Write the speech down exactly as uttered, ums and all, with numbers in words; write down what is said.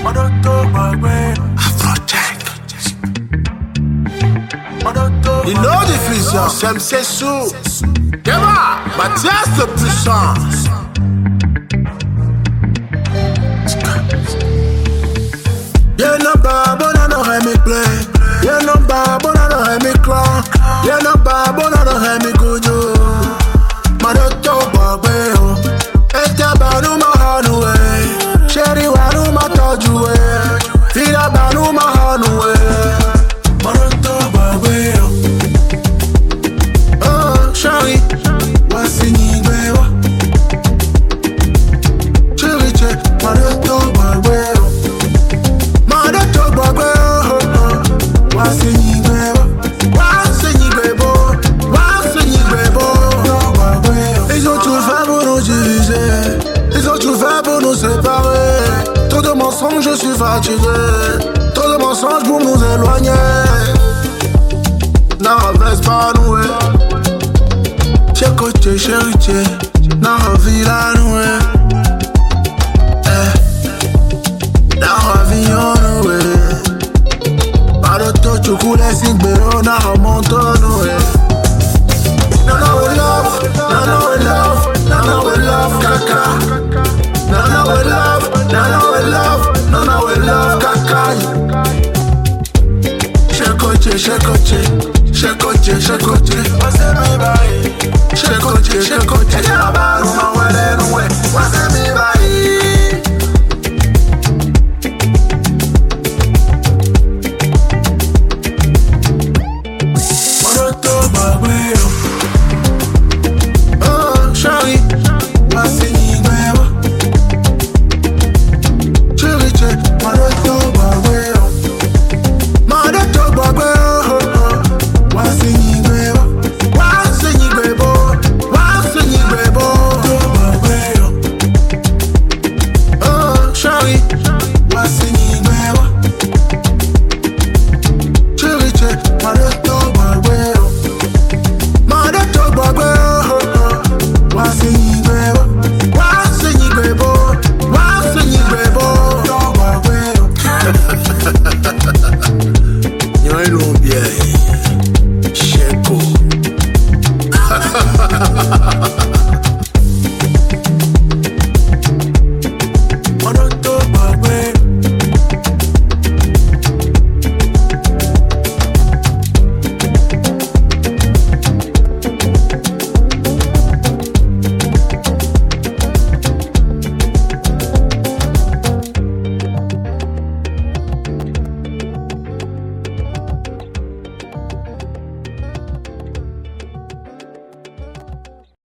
You know diffusion, c'est c'est sous. Dema, Mathias de puissance. Y'a no babo na no remi play. Y'a no babo na no remi clan. Y'a no babo na no remi kujo. Madoto babeo. Ete banu mahanu we. Sheri wanu matoju we. Fira banu mahanu we. Madoto babeo. Oh, Shari. Wasinyi gwewa. Chiri che. Madoto babeo. Madoto babeo. Wasinyi gwewa. Wasinyi gwebo. Wasinyi gwebo. Ils ont tout fait pour nous diviser. Ils ont tout fait pour nous séparer. Trop de mensonges, je suis fatigué. Trop de mensonges pour nous éloigner. N'a revesse pas nous. Chez côté chéri, n'a revi la nous. N'a revi on nous. Pas de tout, tu coules sin béo, n'a remonte nous. No, no, we love, no, no, we love, no, no, we love, kaka. No, no, we love, no, no, we love, no, no, we love, kaka. Shekoche, shekoche,